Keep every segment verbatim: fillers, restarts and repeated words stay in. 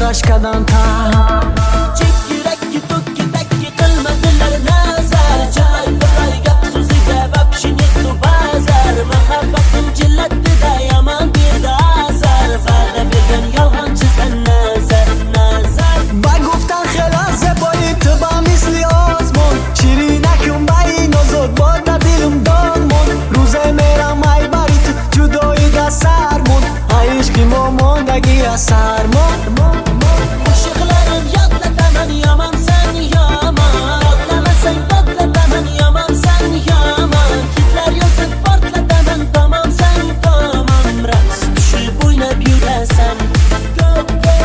گذشت کردن تا چکی رکی توکی تکی قلمدلر نظر چای برای گپ سوزی و بشینید تو بازار محبتم جلت ده یمان بیرده اثر فرده بگن یلغن چیزن نظر نظر با گفتن خیلی زبایی تو با مثل آزمون شیری نکن با این آزاد با در دلم دارمون روزه میرم ای باری تو جدایی ده سرمون ای عشقی ما ماندگی از سرمون عاشقlarım yadla ben yaman sen yaman Yadlama sen badla ben yaman sen yaman Hitler yazıp partla ben tamam sen tamam Raks düşüp oynayıp yüresen Go go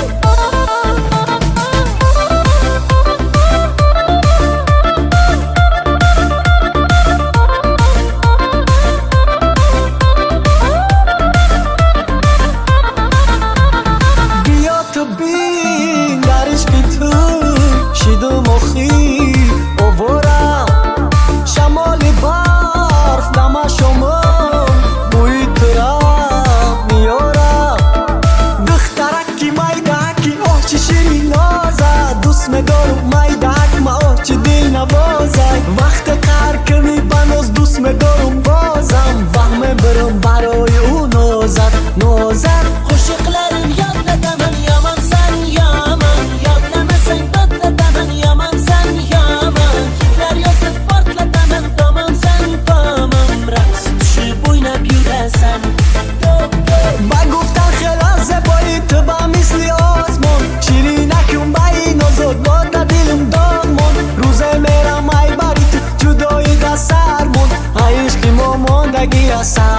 بیا تو بین در عشقی تو شیدو مخی اوورم شمال برف دم شما بوی تو را میارم دخترکی مایدکی آه چه شیرین نازد دوست میدارم مایدک ما آه چه دل نوازد وقت قهر کنی بناز دوست میدارم بازم وهم برم برای او نازد نازد Aşıklarım yadla ben yaman sen yaman Yadlama sen badla ben yaman sen yaman Hitler yazıp partla ben tamam sen tamam Raks düşüp oynayıp yüresen Go go با گفتن خیلی زبایی تو با مثل آزمون شیری نکن با این آزاد با در دلم دارمون روزه میرم ای باری تو جدایی ده سرمون ای عشقی ما ماندگی از سرمون